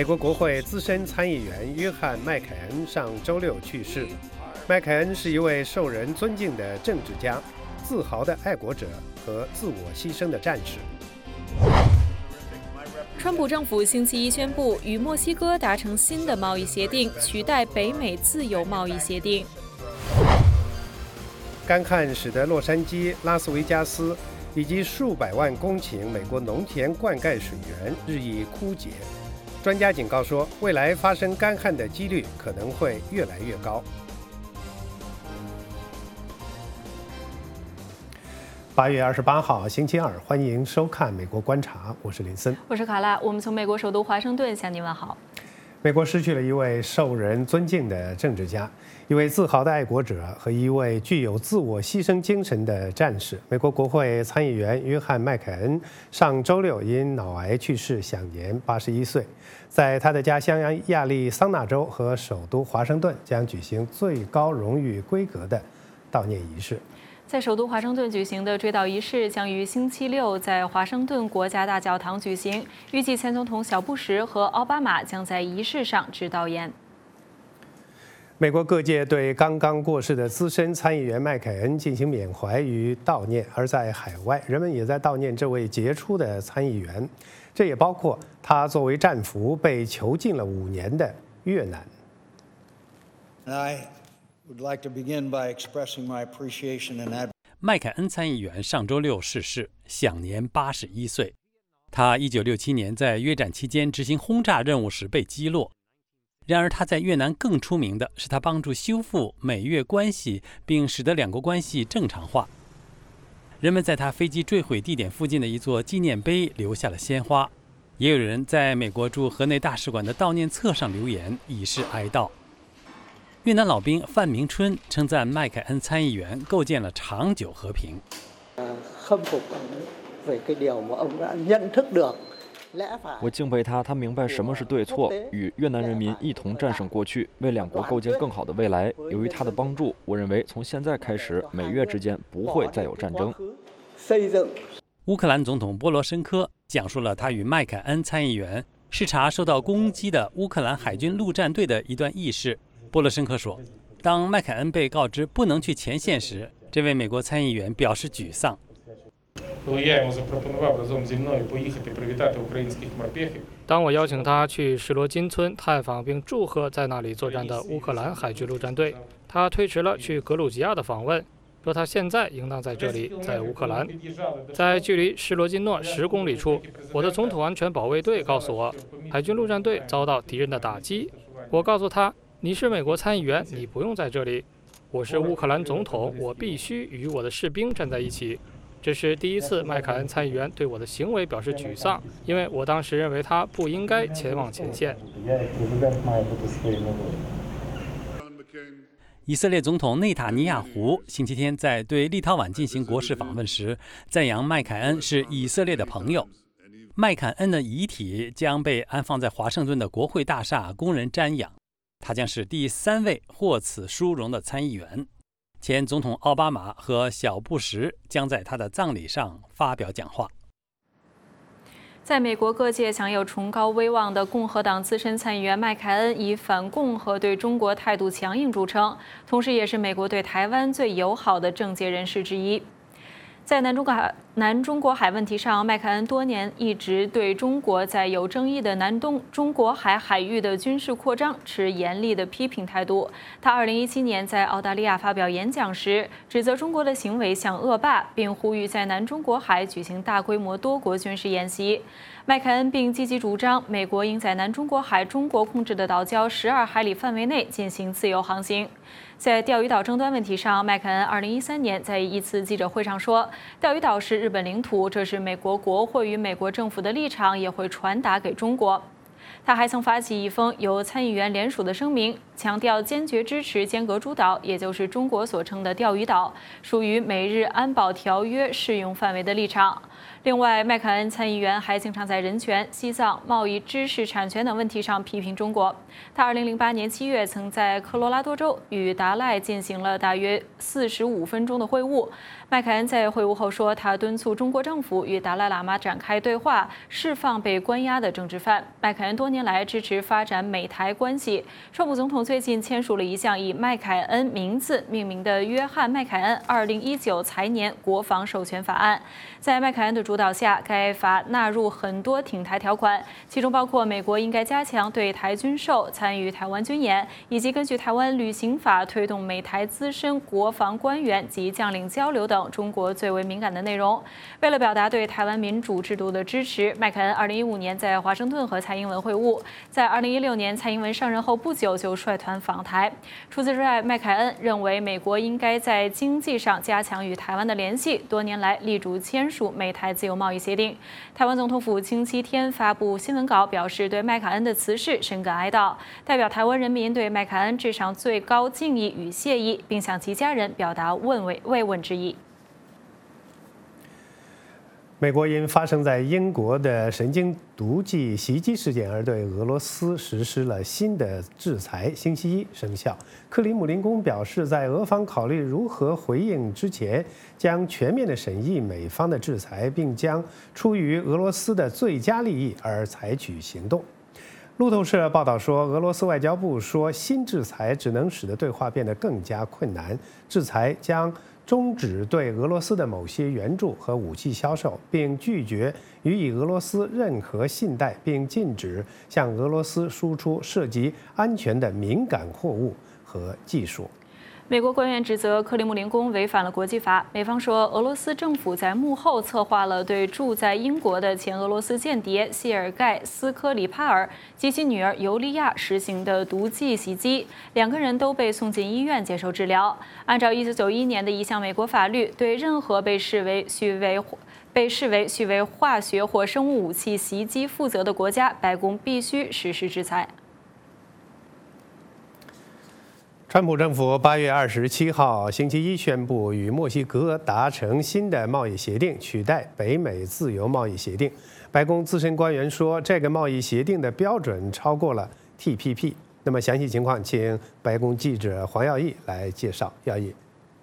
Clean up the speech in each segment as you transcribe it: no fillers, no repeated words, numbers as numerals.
美国国会资深参议员约翰·麦凯恩上周六去世。麦凯恩是一位受人尊敬的政治家、自豪的爱国者和自我牺牲的战士。 川普政府星期一宣布与墨西哥达成新的贸易协定，取代北美自由贸易协定。 干旱使得洛杉矶、拉斯维加斯以及数百万公顷美国农田灌溉水源日益枯竭。专家警告说，未来发生干旱的几率可能会越来越高。8月28号，星期二，欢迎收看《美国观察》，我是林森， 我是卡拉。我们从美国首都华盛顿向您问好。 美国失去了一位受人尊敬的政治家，一位自豪的爱国者和一位具有自我牺牲精神的战士。美国国会参议员约翰·麦凯恩上周六因脑癌去世，享年81岁。在他的家乡亚利桑那州和首都华盛顿将举行最高荣誉规格的悼念仪式。 在首都华盛顿举行的追悼仪式将于星期六在华盛顿国家大教堂举行，预计前总统小布什和奥巴马将在仪式上致悼言。 美国各界对刚刚过世的资深参议员麦凯恩进行缅怀与悼念，而在海外，人们也在悼念这位杰出的参议员，这也包括他作为战俘被囚禁了5年的越南。 麦凯恩参议员上周六逝世，享年81岁。他1967年在越战期间执行轰炸任务时被击落。然而他在越南更出名的是他帮助修复美越关系，并使得两国关系正常化。人们在他飞机坠毁地点附近的一座纪念碑留下了鲜花，也有人在美国驻河内大使馆的悼念册上留言，以示哀悼。越南老兵范明春称赞麦凯恩参议员构建了长久和平。 我敬佩他，他明白什么是对错，与越南人民一同战胜过去，为两国构建更好的未来。由于他的帮助，我认为从现在开始，美越之间不会再有战争。 乌克兰总统波罗申科讲述了他与麦凯恩参议员视察受到攻击的乌克兰海军陆战队的一段轶事。波罗申科说，当麦凯恩被告知不能去前线时，这位美国参议员表示沮丧。 当我邀请他去石罗金村探访并祝贺在那里作战的乌克兰海军陆战队，他推迟了去格鲁吉亚的访问，说他现在应当在这里，在乌克兰。在距离施罗金诺10公里处，我的总统安全保卫队告诉我，海军陆战队遭到敌人的打击。我告诉他，你是美国参议员，你不用在这里。我是乌克兰总统，我必须与我的士兵站在一起。这是第一次麦凯恩参议员对我的行为表示沮丧，因为我当时认为他不应该前往前线。 以色列总统内塔尼亚胡星期天在对立陶宛进行国事访问时，赞扬麦凯恩是以色列的朋友。麦凯恩的遗体将被安放在华盛顿的国会大厦，供人瞻仰。他将是第3位获此殊荣的参议员。前总统奥巴马和小布什将在他的葬礼上发表讲话。 在美国各界享有崇高威望的共和党资深参议员麦凯恩以反共和对中国态度强硬著称，同时也是美国对台湾最友好的政界人士之一。在南中国海问题上，麦凯恩多年一直对中国在有争议的南东中国海域的军事扩张持严厉的批评态度。他2017年在澳大利亚发表演讲时，指责中国的行为像恶霸，并呼吁在南中国海举行大规模多国军事演习。麦凯恩并积极主张，美国应在南中国海中国控制的岛礁12海里范围内进行自由航行。在钓鱼岛争端问题上，麦凯恩2013年在一次记者会上说，钓鱼岛是日本领土，这是美国国会与美国政府的立场，也会传达给中国。他还曾发起一封由参议员联署的声明， 强调坚决支持尖阁诸岛，也就是中国所称的钓鱼岛，属于美日安保条约适用范围的立场。另外，麦凯恩参议员还经常在人权、西藏、贸易、知识产权等问题上批评中国。他2008年7月曾在科罗拉多州与达赖进行了大约45分钟的会晤。麦凯恩在会晤后说，他敦促中国政府与达赖喇嘛展开对话，释放被关押的政治犯。麦凯恩多年来支持发展美台关系。川普总统最近签署了一项以麦凯恩名字命名的约翰·麦凯恩2019财年国防授权法案。在麦凯恩的主导下，该法纳入很多挺台条款，其中包括美国应该加强对台军售、参与台湾军演，以及根据台湾旅行法推动美台资深国防官员及将领交流等中国最为敏感的内容。为了表达对台湾民主制度的支持，麦凯恩2015年在华盛顿和蔡英文会晤，在2016年蔡英文上任后不久就率团访台。除此之外，麦凯恩认为美国应该在经济上加强与台湾的联系，多年来力主签署美台自由贸易协定。台湾总统府星期天发布新闻稿，表示对麦凯恩的辞世深感哀悼，代表台湾人民对麦凯恩致上最高敬意与谢意，并向其家人表达慰问之意。 美国因发生在英国的神经毒剂袭击事件而对俄罗斯实施了新的制裁，星期一生效。克里姆林宫表示，在俄方考虑如何回应之前，将全面的审议美方的制裁，并将出于俄罗斯的最佳利益而采取行动。路透社报道说，俄罗斯外交部说，新制裁只能使得对话变得更加困难，制裁将终止对俄罗斯的某些援助和武器销售，并拒绝予以俄罗斯任何信贷，并禁止向俄罗斯输出涉及安全的敏感货物和技术。 美国官员指责克里姆林宫违反了国际法。美方说，俄罗斯政府在幕后策划了对住在英国的前俄罗斯间谍谢尔盖·斯科里帕尔及其女儿尤利亚实行的毒剂袭击，两个人都被送进医院接受治疗。按照1991年的一项美国法律，对任何被视为序为化学或生物武器袭击负责的国家，白宫必须实施制裁。 川普政府8月27号星期一宣布与墨西哥达成新的贸易协定，取代北美自由贸易协定。白宫资深官员说，这个贸易协定的标准超过了 TPP。那么详细情况，请白宫记者黄耀义来介绍。耀义。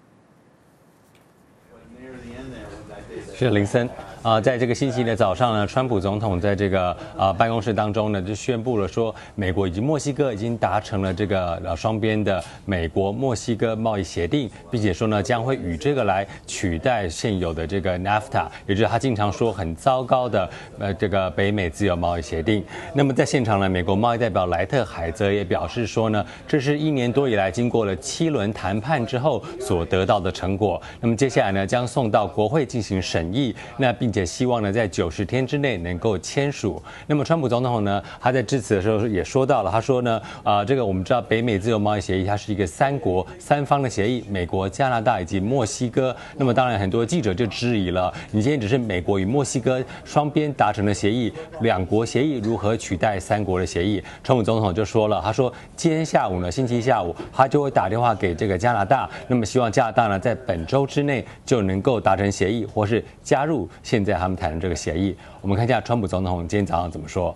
是林森在这个星期的早上呢，川普总统在这个办公室当中呢，就宣布了说，美国以及墨西哥已经达成了这个双边的美国墨西哥贸易协定，并且说呢，将会以这个来取代现有的这个 NAFTA， 也就是他经常说很糟糕的这个北美自由贸易协定。那么在现场呢，美国贸易代表莱特海泽也表示说呢，这是1年多以来经过了7轮谈判之后所得到的成果。那么接下来呢，将送到国会进行审议，并且希望呢，在90天之内能够签署。那么，川普总统呢，他在致辞的时候也说到了，他说呢，这个我们知道北美自由贸易协议，它是一个三方的协议，美国、加拿大以及墨西哥。那么，当然很多记者就质疑了，你今天只是美国与墨西哥双边达成的协议，2国协议如何取代3国的协议？川普总统就说了，他说今天下午呢，星期一下午，他就会打电话给这个加拿大，那么希望加拿大呢，在本周之内就能够达成协议，或是加入现在他们谈的这个协议。我们看一下川普总统今天早上怎么说。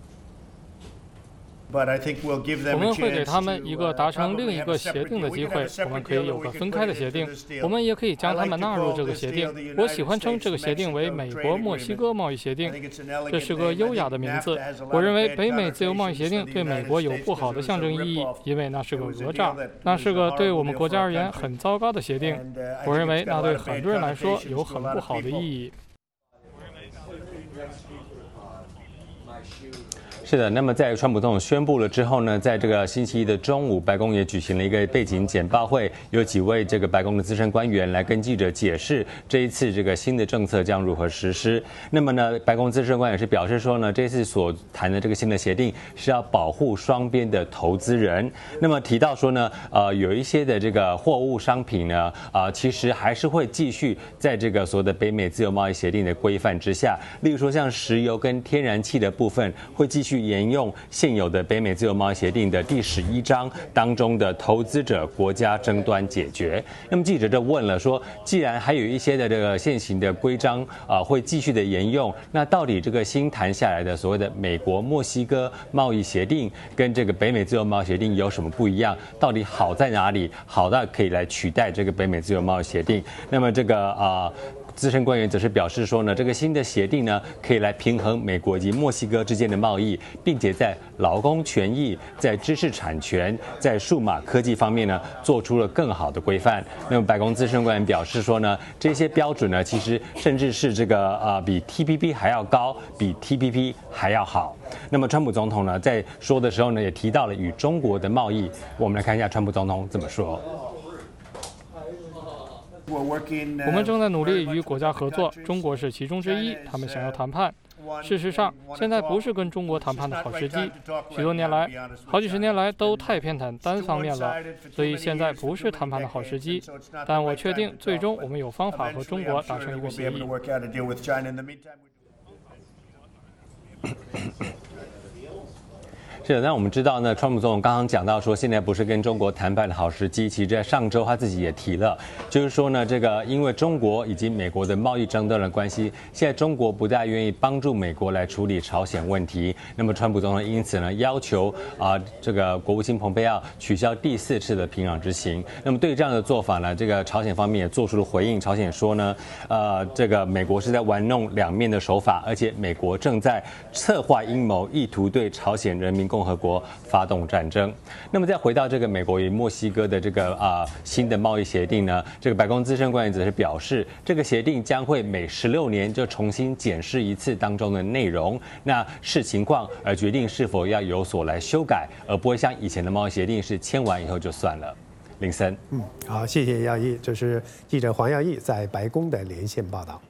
我们会给他们一个达成另一个协定的机会，我们可以有个分开的协定，我们也可以将他们纳入这个协定。我喜欢称这个协定为美国墨西哥贸易协定，这是个优雅的名字。我认为北美自由贸易协定对美国有不好的象征意义，因为那是个讹诈，那是个对我们国家而言很糟糕的协定。我认为那对很多人来说有很不好的意义。 是的，那么在川普总统宣布了之后呢，在这个星期一的中午，白宫也举行了一个背景简报会，有几位这个白宫的资深官员来跟记者解释这一次这个新的政策将如何实施。那么呢，白宫资深官员是表示说呢，这次所谈的这个新的协定是要保护双边的投资人。那么提到说呢，有一些的这个货物商品呢，其实还是会继续在这个所谓的北美自由贸易协定的规范之下，例如说像石油跟天然气的部分会继续续沿用现有的北美自由贸易协定的第11章当中的投资者国家争端解决。那么记者就问了说，既然还有一些的这个现行的规章会继续的沿用，那到底这个新谈下来的所谓的美国墨西哥贸易协定跟这个北美自由贸易协定有什么不一样？到底好在哪里？好到可以来取代这个北美自由贸易协定？那么这个资深官员则是表示说呢，这个新的协定呢，可以来平衡美国及墨西哥之间的贸易，并且在劳工权益、在知识产权、在数码科技方面呢，做出了更好的规范。那么白宫资深官员表示说呢，这些标准呢，其实甚至是这个比 TPP 还要高，比 TPP 还要好。那么川普总统呢，在说的时候呢，也提到了与中国的贸易。我们来看一下川普总统怎么说。 我们正在努力与国家合作，中国是其中之一。他们想要谈判。事实上，现在不是跟中国谈判的好时机。许多年来，好几十年来都太偏袒单方面了，所以现在不是谈判的好时机。但我确定，最终我们有方法和中国达成一个协议。 是的，那我们知道呢，川普总统刚刚讲到说，现在不是跟中国谈判的好时机。其实，在上周他自己也提了，就是说呢，这个因为中国以及美国的贸易争端的关系，现在中国不大愿意帮助美国来处理朝鲜问题。那么，川普总统因此呢，要求这个国务卿蓬佩奥取消第4次的平壤之行。那么，对这样的做法呢，这个朝鲜方面也做出了回应。朝鲜说呢，这个美国是在玩弄两面的手法，而且美国正在策划阴谋，意图对朝鲜人民共和国发动战争。那么再回到这个美国与墨西哥的这个新的贸易协定呢，这个白宫资深官员则是表示，这个协定将会每16年就重新检视一次当中的内容，那视情况而决定是否要有所来修改，而不会像以前的贸易协定是签完以后就算了。林森， 好，谢谢耀义，这是记者黄耀义在白宫的连线报道。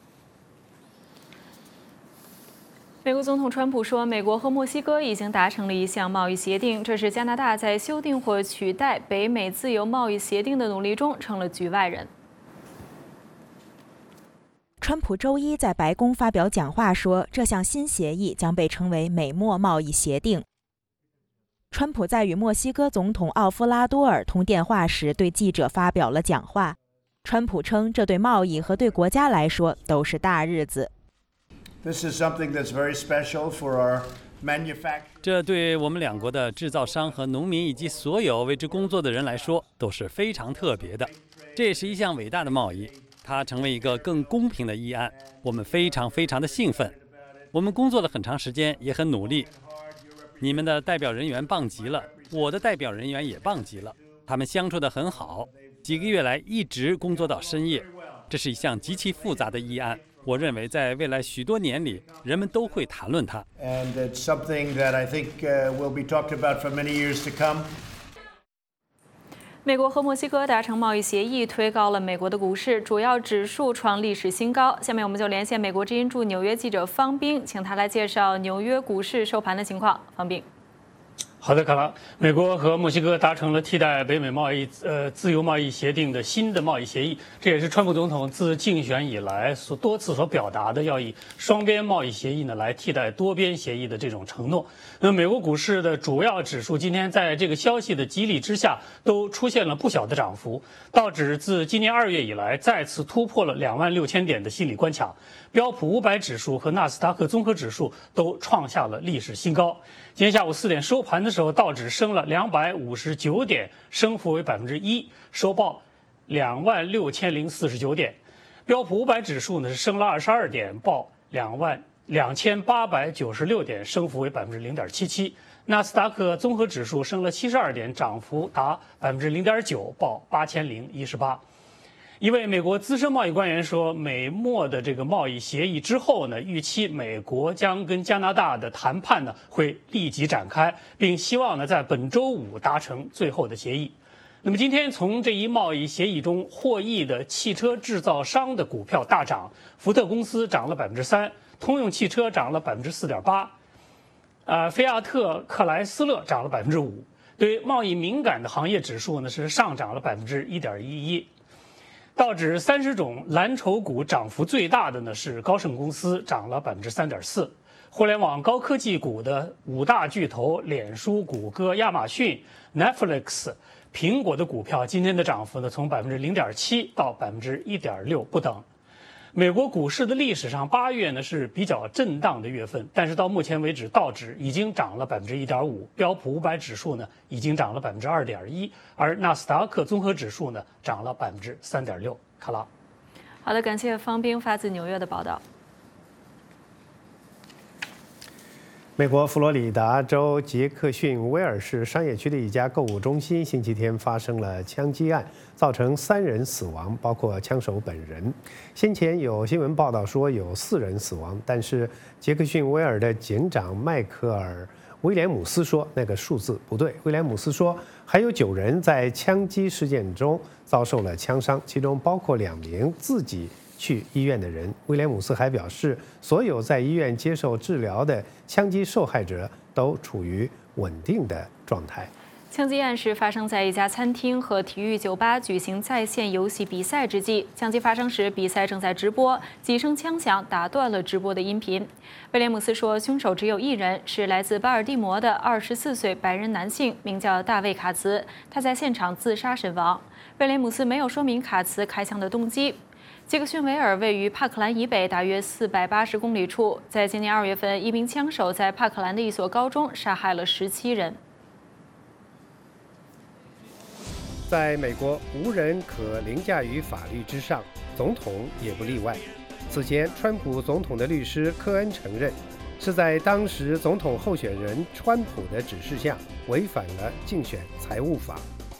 美国总统川普说，美国和墨西哥已经达成了一项贸易协定，这是加拿大在修订或取代北美自由贸易协定的努力中成了局外人。 川普周一在白宫发表讲话说，这项新协议将被称为美墨贸易协定。川普在与墨西哥总统奥夫拉多尔通电话时对记者发表了讲话。川普称，这对贸易和对国家来说都是大日子。 这对我们两国的制造商和农民以及所有为之工作的人来说都是非常特别的。这也是一项伟大的贸易，它成为一个更公平的议案。我们非常的兴奋。我们工作了很长时间，也很努力。你们的代表人员棒极了，我的代表人员也棒极了。他们相处得很好，几个月来一直工作到深夜。这是一项极其复杂的议案。我认为在未来许多年里，人们都会谈论它。 美国和墨西哥达成贸易协议，推高了美国的股市，主要指数创历史新高。下面我们就连线美国之音驻纽约记者方斌，请他来介绍纽约股市收盘的情况。方斌。 好的，卡拉，美国和墨西哥达成了替代北美贸易自由贸易协定的新的贸易协议，这也是川普总统自竞选以来多次所表达的要以双边贸易协议呢来替代多边协议的这种承诺。那美国股市的主要指数今天在这个消息的激励之下，都出现了不小的涨幅。道指自今年2月以来再次突破了26000点的心理关卡，标普500指数和纳斯达克综合指数都创下了历史新高。今天下午4点收盘的时候，道指升了259点，升幅为1%，收报26049点。标普500指数呢是升了22点，报22896点，升幅为0.77%。纳斯达克综合指数升了72点，涨幅达0.9%，报8018。一位美国资深贸易官员说，美墨的这个贸易协议之后呢，预期美国将跟加拿大的谈判呢会立即展开，并希望呢在本周5达成最后的协议。那么今天从这一贸易协议中获益的汽车制造商的股票大涨，福特公司涨了3%，通用汽车涨了4.8%，菲亚特克莱斯勒涨了5%。对于贸易敏感的行业指数呢是上涨了1.11%。道指30种蓝筹股涨幅最大的呢是高盛公司，涨了3.4%。 互联网高科技股的5大巨头脸书、谷歌、亚马逊、Netflix、苹果的股票今天的涨幅呢，从0.7%到1.6%不等。美国股市的历史上，8月呢是比较震荡的月份，但是到目前为止，道指已经涨了1.5%，标普500指数呢已经涨了2.1%，而纳斯达克综合指数呢涨了3.6%。卡拉， 好的，感谢方斌发自纽约的报道。 美国佛罗里达州杰克逊威尔士商业区的一家购物中心星期天发生了枪击案，造成3人死亡，包括枪手本人。先前有新闻报道说有4人死亡，但是杰克逊威尔的警长迈克尔·威廉姆斯说那个数字不对。威廉姆斯说还有9人在枪击事件中遭受了枪伤，其中包括2名自己去医院的人。威廉姆斯还表示，所有在医院接受治疗的枪击受害者都处于稳定的状态。 枪击案是发生在一家餐厅和体育酒吧举行在线游戏比赛之际。枪击发生时，比赛正在直播，几声枪响打断了直播的音频。威廉姆斯说，凶手只有1人，是来自巴尔的摩的24岁白人男性，名叫大卫·卡茨，他在现场自杀身亡。威廉姆斯没有说明卡茨开枪的动机。杰克逊维尔位于帕克兰以北大约480公里处。在今年2月份，一名枪手在帕克兰的一所高中杀害了17人。 在美国，无人可凌驾于法律之上，总统也不例外。此前，川普总统的律师科恩承认，是在当时总统候选人川普的指示下，违反了竞选财务法。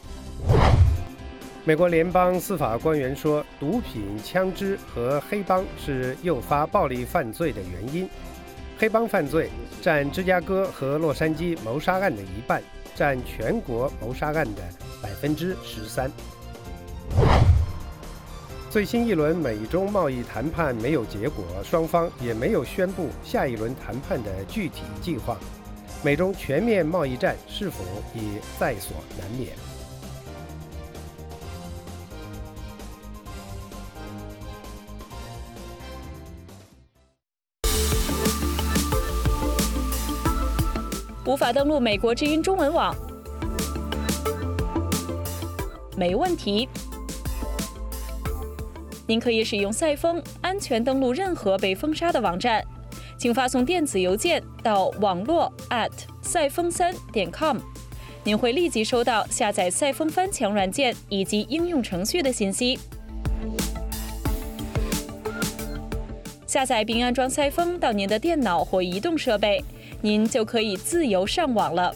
美国联邦司法官员说，毒品、枪支和黑帮是诱发暴力犯罪的原因。黑帮犯罪占芝加哥和洛杉矶谋杀案的1半，占全国谋杀案的13%。最新一轮美中贸易谈判没有结果，双方也没有宣布下一轮谈判的具体计划。美中全面贸易战是否已在所难免？ 无法登录美国之音中文网？没问题，您可以使用赛风安全登录任何被封杀的网站，请发送电子邮件到网络@赛风3.com，您会立即收到下载赛风翻墙软件以及应用程序的信息。下载并安装赛风到您的电脑或移动设备，您就可以自由上网了。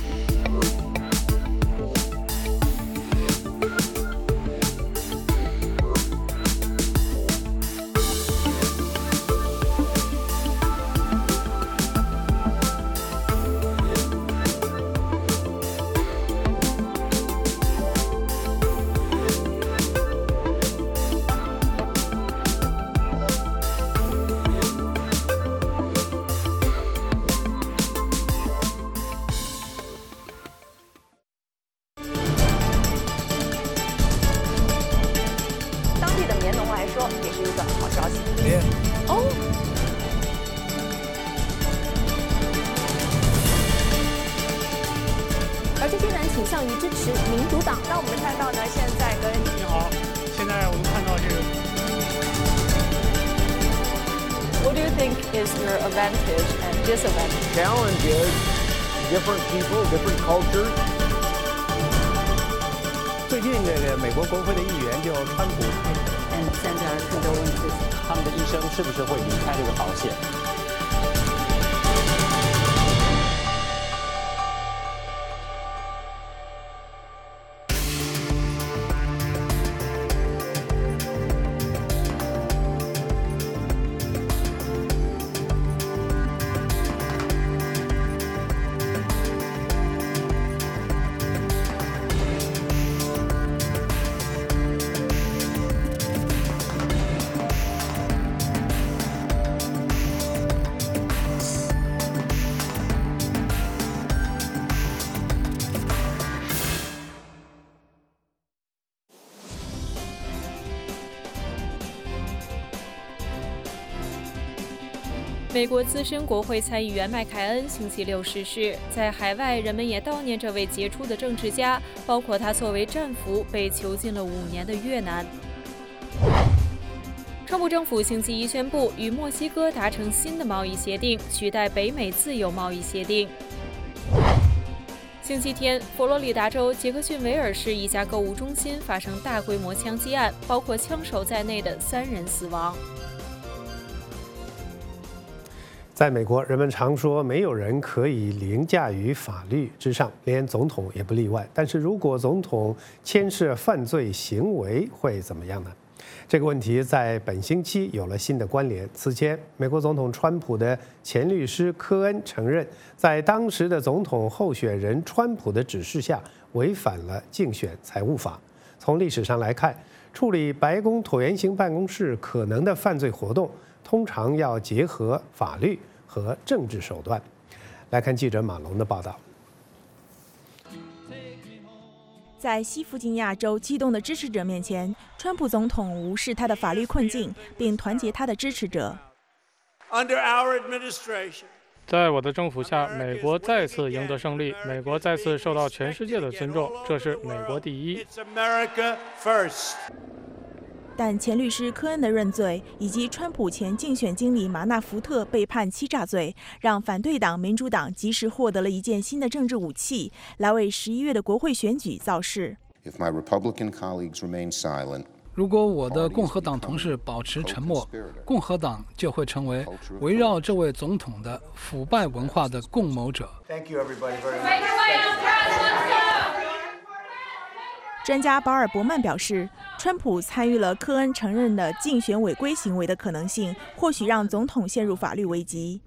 而这些人倾向于支持民主党。那我们看到呢，现在跟你好，现在我们看到这个。 What do you think is your advantage and disadvantage? Challenge is different people, different cultures. 最近这个美国国会的议员就川普， 现在更多问题是他们的医生是不是会离开这个保险？ 美国资深国会参议员麦凯恩星期六逝世，在海外人们也悼念这位杰出的政治家，包括他作为战俘被囚禁了5年的越南。川普政府星期一宣布与墨西哥达成新的贸易协定，取代北美自由贸易协定。星期天，佛罗里达州杰克逊维尔市一家购物中心发生大规模枪击案，包括枪手在内的3人死亡。 在美国，人们常说没有人可以凌驾于法律之上，连总统也不例外。但是如果总统牵涉犯罪行为，会怎么样呢？这个问题在本星期有了新的关联。此前，美国总统川普的前律师科恩承认，在当时的总统候选人川普的指示下，违反了竞选财务法。从历史上来看，处理白宫椭圆形办公室可能的犯罪活动，通常要结合法律和政治手段。来看记者马龙的报道。 在西弗吉尼亚州激动的支持者面前，川普总统无视他的法律困境，并团结他的支持者。 在我的政府下，美国再次赢得胜利，美国再次受到全世界的尊重，这是美国第一。 但前律师科恩的认罪，以及川普前竞选经理马纳福特被判欺诈罪，让反对党民主党及时获得了一件新的政治武器，来为11月的国会选举造势。 如果我的共和党同事保持沉默，共和党就会成为围绕这位总统的腐败文化的共谋者。 专家保尔伯曼表示，川普参与了科恩承认的竞选违规行为的可能性，或许让总统陷入法律危机。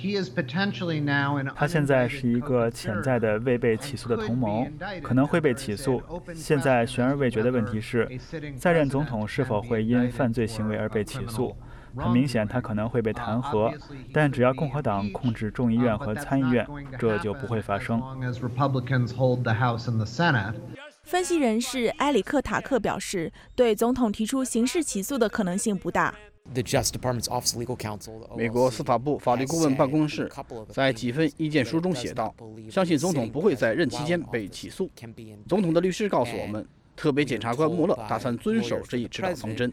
他现在是一个潜在的未被起诉的同谋，可能会被起诉。现在悬而未决的问题是，在任总统是否会因犯罪行为而被起诉。很明显，他可能会被弹劾，但只要共和党控制众议院和参议院，这就不会发生。 分析人士埃里克·塔克表示，对总统提出刑事起诉的可能性不大。 美国司法部法律顾问办公室在几份意见书中写道，相信总统不会在任期间被起诉。总统的律师告诉我们，特别检察官穆勒打算遵守这一指导方针。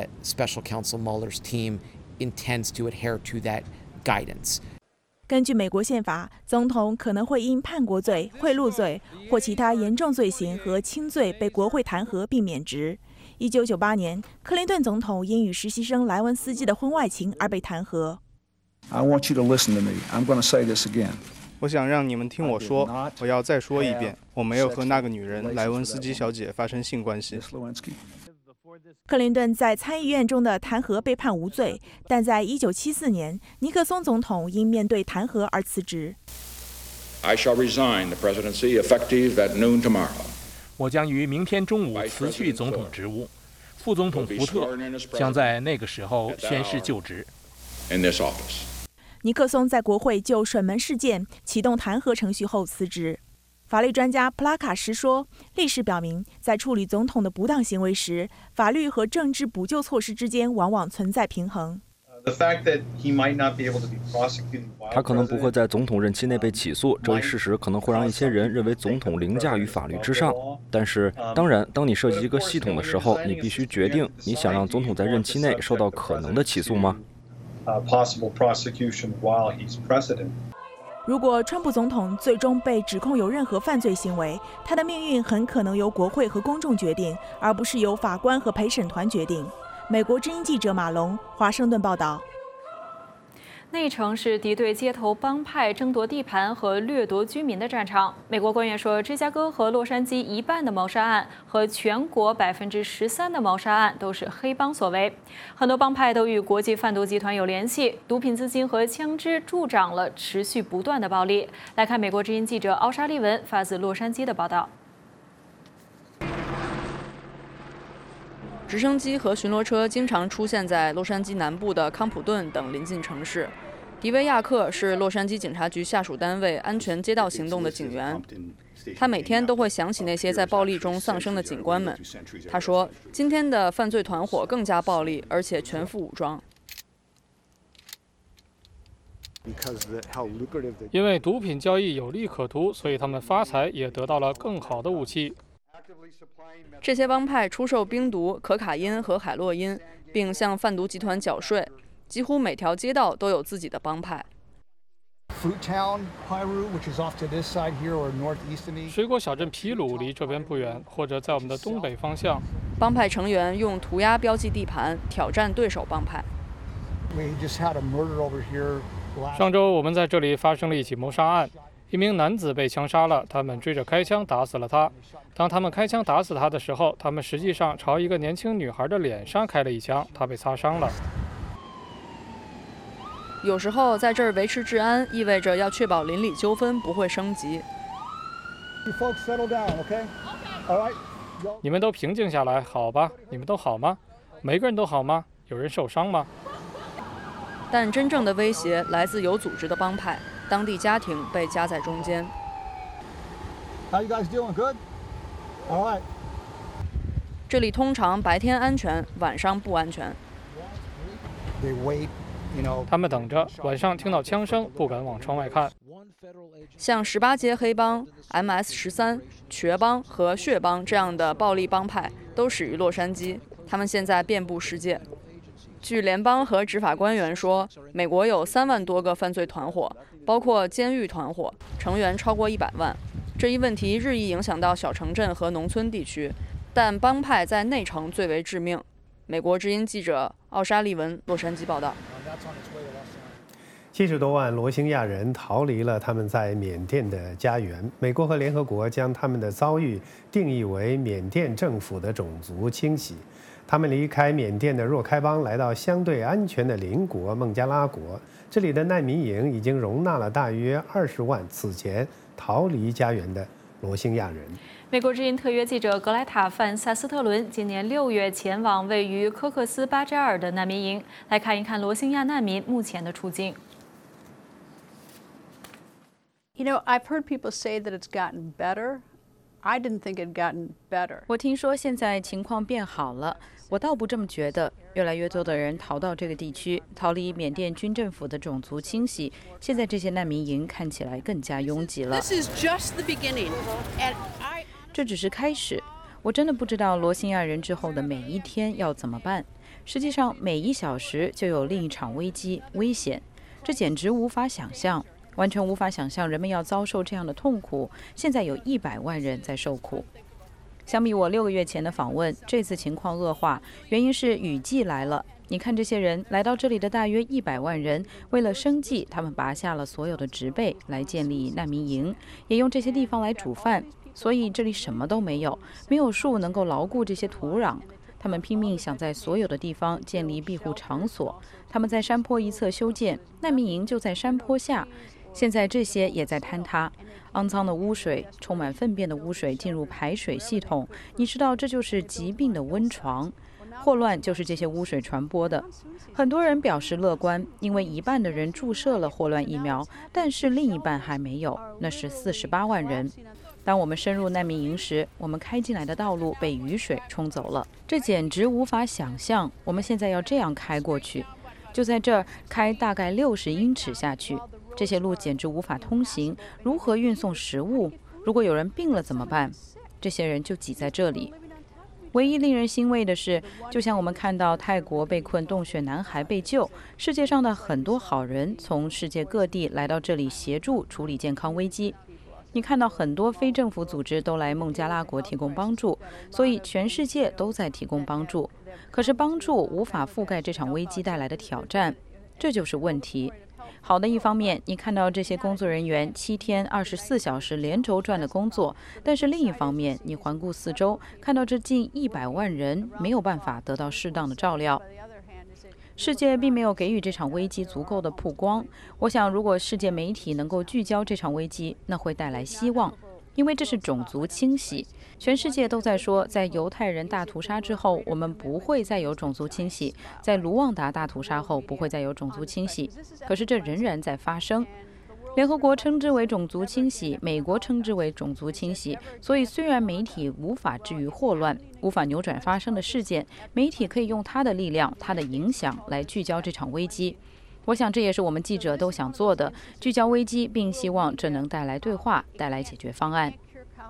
根据美国宪法，总统可能会因叛国罪、贿赂罪或其他严重罪行和轻罪被国会弹劾并免职。1998年，克林顿总统因与实习生莱文斯基的婚外情而被弹劾。 我想让你们听我说，我要再说一遍，我没有和那个女人莱文斯基小姐发生性关系。 克林顿在参议院中的弹劾被判无罪，但在1974年，尼克松总统因面对弹劾而辞职。 我将于明天中午辞去总统职务，副总统福特将在那个时候宣誓就职。 尼克松在国会就水门事件启动弹劾程序后辞职。法律专家普拉卡什说，历史表明，在处理总统的不当行为时，法律和政治补救措施之间往往存在平衡。 他可能不会在总统任期内被起诉，这一事实可能会让一些人认为总统凌驾于法律之上。但是，当然，当你设计一个系统的时候，你必须决定你想让总统在任期内受到可能的起诉吗？ 如果川普总统最终被指控有任何犯罪行为，他的命运很可能由国会和公众决定，而不是由法官和陪审团决定。美国之音记者马龙，华盛顿报道。 内城是敌对街头帮派争夺地盘和掠夺居民的战场。美国官员说，芝加哥和洛杉矶一半的谋杀案和全国13%的谋杀案都是黑帮所为。很多帮派都与国际贩毒集团有联系，毒品资金和枪支助长了持续不断的暴力。来看美国之音记者奥沙利文发自洛杉矶的报道。 直升机和巡逻车经常出现在洛杉矶南部的康普顿等邻近城市。迪维亚克是洛杉矶警察局下属单位安全街道行动的警员，他每天都会想起那些在暴力中丧生的警官们。他说，今天的犯罪团伙更加暴力，而且全副武装。 因为毒品交易有利可图，所以他们发财也得到了更好的武器。 这些帮派出售冰毒、可卡因和海洛因，并向贩毒集团缴税。几乎每条街道都有自己的帮派。 水果小镇皮鲁离这边不远，或者在我们的东北方向。 帮派成员用涂鸦标记地盘，挑战对手帮派。 上周我们在这里发生了一起谋杀案，一名男子被枪杀了，他们追着开枪打死了他。当他们开枪打死他的时候，他们实际上朝一个年轻女孩的脸上开了一枪，她被擦伤了。 有时候在这儿维持治安，意味着要确保邻里纠纷不会升级。 你们都平静下来，好吧？你们都好吗？每个人都好吗？有人受伤吗？ 但真正的威胁来自有组织的帮派，当地家庭被夹在中间。这里通常白天安全，晚上不安全。 他们等着，晚上听到枪声，不敢往窗外看。 像18街黑帮、MS-13、瘸帮和血帮这样的暴力帮派都始于洛杉矶，他们现在遍布世界。据联邦和执法官员说，美国有3万多个犯罪团伙，包括监狱团伙，成员超过100万。这一问题日益影响到小城镇和农村地区，但帮派在内城最为致命。美国之音记者奥沙利文，洛杉矶报道。 70多万罗兴亚人逃离了他们在缅甸的家园。美国和联合国将他们的遭遇定义为缅甸政府的种族清洗。他们离开缅甸的若开邦，来到相对安全的邻国孟加拉国。这里的难民营已经容纳了大约20万此前逃离家园的罗兴亚人。 美国之音特约记者格莱塔·范萨斯特伦今年6月前往位于科克斯巴扎尔的难民营，来看一看罗兴亚难民目前的处境。 I've heard people say that it's gotten better. I didn't think it gotten better. 我听说现在情况变好了，我倒不这么觉得。越来越多的人逃到这个地区，逃离缅甸军政府的种族清洗。现在这些难民营看起来更加拥挤了。 This is just the beginning. And 这只是开始。我真的不知道罗兴亚人之后的每一天要怎么办。实际上，每1小时就有另一场危机、危险，这简直无法想象。完全无法想象人们要遭受这样的痛苦。现在有100万人在受苦。相比我6个月前的访问，这次情况恶化，原因是雨季来了。你看这些人来到这里的大约100万人，为了生计，他们拔下了所有的植被来建立难民营，也用这些地方来煮饭。所以这里什么都没有，没有树能够牢固这些土壤。他们拼命想在所有的地方建立庇护场所。他们在山坡一侧修建，难民营就在山坡下。现在这些也在坍塌，肮脏的污水、充满粪便的污水进入排水系统。你知道，这就是疾病的温床。霍乱就是这些污水传播的。很多人表示乐观，因为1半的人注射了霍乱疫苗，但是另一半还没有，那是48万人。当我们深入难民营时，我们开进来的道路被雨水冲走了，这简直无法想象。我们现在要这样开过去，就在这儿开大概60英尺下去。这些路简直无法通行，如何运送食物？如果有人病了怎么办？这些人就挤在这里。唯一令人欣慰的是，就像我们看到泰国被困洞穴男孩被救，世界上的很多好人从世界各地来到这里协助处理健康危机。你看到很多非政府组织都来孟加拉国提供帮助，所以全世界都在提供帮助。可是帮助无法覆盖这场危机带来的挑战，这就是问题。好的一方面，你看到这些工作人员7天24小时连轴转的工作，但是另一方面，你环顾四周，看到这近100万人没有办法得到适当的照料。世界并没有给予这场危机足够的曝光。我想，如果世界媒体能够聚焦这场危机，那会带来希望，因为这是种族清洗。全世界都在说，在犹太人大屠杀之后，我们不会再有种族清洗；在卢旺达大屠杀后，不会再有种族清洗。可是这仍然在发生。联合国称之为种族清洗，美国称之为种族清洗。所以，虽然媒体无法治愈霍乱，无法扭转发生的事件，媒体可以用它的力量、它的影响来聚焦这场危机。 我想这也是我们记者都想做的，聚焦危机，并希望这能带来对话，带来解决方案。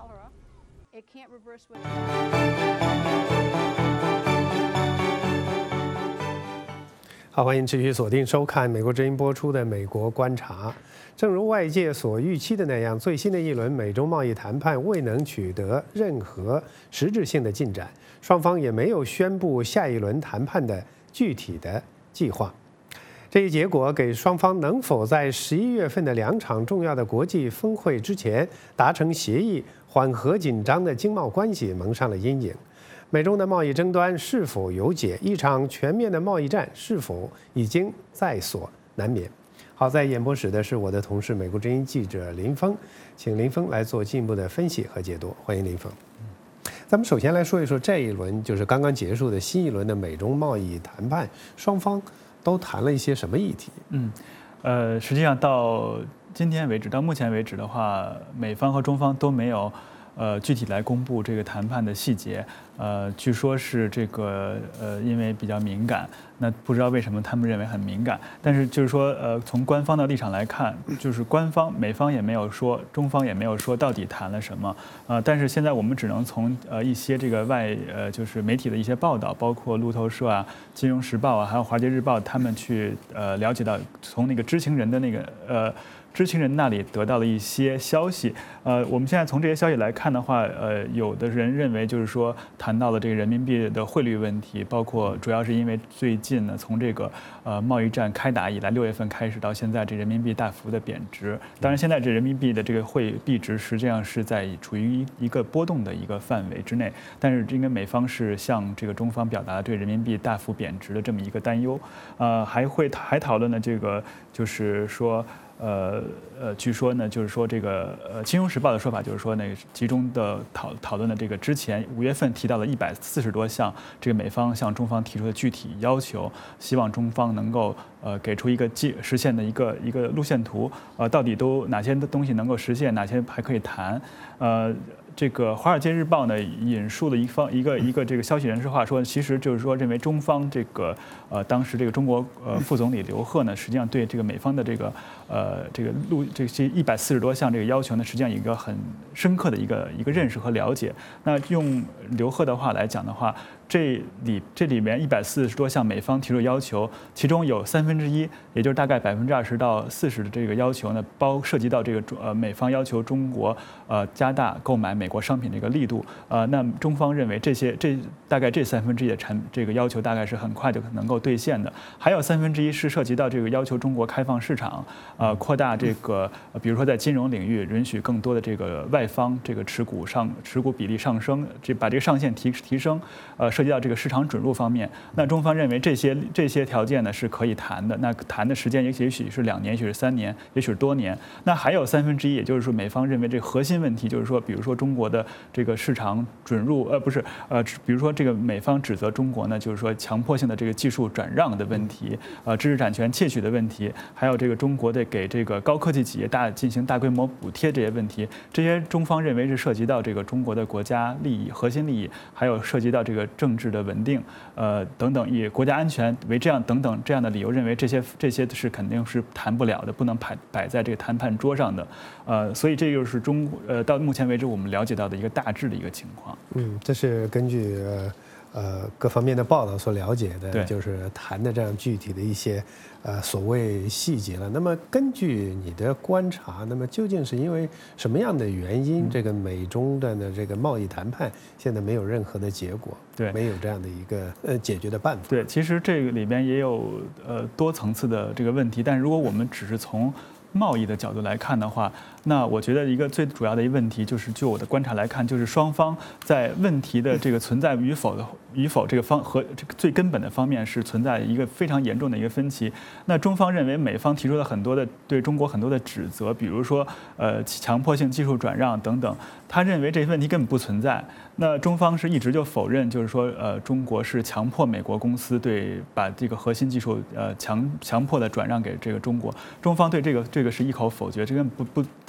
好，欢迎持续锁定收看美国之音播出的《美国观察》。正如外界所预期的那样，最新的一轮美中贸易谈判未能取得任何实质性的进展，双方也没有宣布下一轮谈判的具体的计划。这一结果给双方能否在11月份的2场重要的国际峰会之前达成协议，缓和紧张的经贸关系蒙上了阴影。美中的贸易争端是否有解？一场全面的贸易战是否已经在所难免？好，在演播室的是我的同事美国之音记者林峰，请林峰来做进一步的分析和解读。欢迎林峰。咱们首先来说一说这一轮就是刚刚结束的新一轮的美中贸易谈判，双方都谈了一些什么议题？ 实际上到今天为止，到目前为止的话，美方和中方都没有具体来公布这个谈判的细节。据说是这个因为比较敏感，那不知道为什么他们认为很敏感。但是就是说从官方的立场来看，就是美方也没有说，中方也没有说到底谈了什么。但是现在我们只能从一些这个就是媒体的一些报道，包括路透社啊、金融时报啊，还有华尔街日报，他们去了解到从那个知情人的那个知情人那里得到了一些消息。我们现在从这些消息来看的话，有的人认为就是说谈到了这个人民币的汇率问题，包括主要是因为最近呢，从这个贸易战开打以来，6月份开始到现在，这人民币大幅的贬值。当然，现在这人民币的这个币值实际上是在处于一个波动的一个范围之内，但是应该美方是向这个中方表达对人民币大幅贬值的这么一个担忧。还讨论了这个就是说。据说呢，就是说这个《金融时报》的说法就是说，那个集中的讨论的这个之前5月份提到了140多项这个美方向中方提出的具体要求，希望中方能够给出一个实现的一个路线图，到底都哪些东西能够实现，哪些还可以谈。这个《华尔街日报》呢引述了一个这个消息人士话说，其实就是说认为中方这个当时这个中国副总理刘鹤呢，实际上对这个美方的这些140多项这个要求呢，实际上有一个很深刻的一个认识和了解。那用刘鹤的话来讲的话，这里面140多项美方提出的要求，其中有1/3，也就是大概20%到40%的这个要求呢，涉及到这个美方要求中国加大购买美国商品这个力度。那中方认为大概这1/3的这个要求大概是很快就能够兑现的。还有1/3是涉及到这个要求中国开放市场，扩大这个比如说在金融领域允许更多的这个外方这个持股比例上升，把这个上限提升。涉及到这个市场准入方面，那中方认为这些条件呢是可以谈的。那谈的时间也许是2年，也许是3年，也许是多年。那还有1/3，也就是说美方认为这个核心问题就是说，比如说中国的这个市场准入，比如说这个美方指责中国呢，就是说强迫性的这个技术转让的问题，知识产权窃取的问题，还有这个中国的给这个高科技企业进行大规模补贴这些问题，这些中方认为是涉及到这个中国的国家利益、核心利益，还有涉及到这个政治的稳定，等等，以国家安全为这样的理由，认为这些是肯定是谈不了的，不能摆在这个谈判桌上的。所以这就是到目前为止我们了解到的一个大致的一个情况。 这是根据各方面的报道所了解的，就是谈的这样具体的一些所谓细节了。那么根据你的观察，那么究竟是因为什么样的原因，这个美中的这个贸易谈判现在没有任何的结果，没有这样的一个解决的办法？ 对，其实这个里边也有多层次的这个问题，但如果我们只是从贸易的角度来看的话，那我觉得一个最主要的一个问题就是，就我的观察来看，就是双方在问题的这个存在与否这个和这个最根本的方面是存在一个非常严重的一个分歧。那中方认为美方提出了很多的对中国很多的指责，比如说强迫性技术转让等等，他认为这些问题根本不存在。那中方是一直就否认，就是说中国是强迫美国公司把这个核心技术强迫的转让给这个中国。中方对这个是一口否决，这个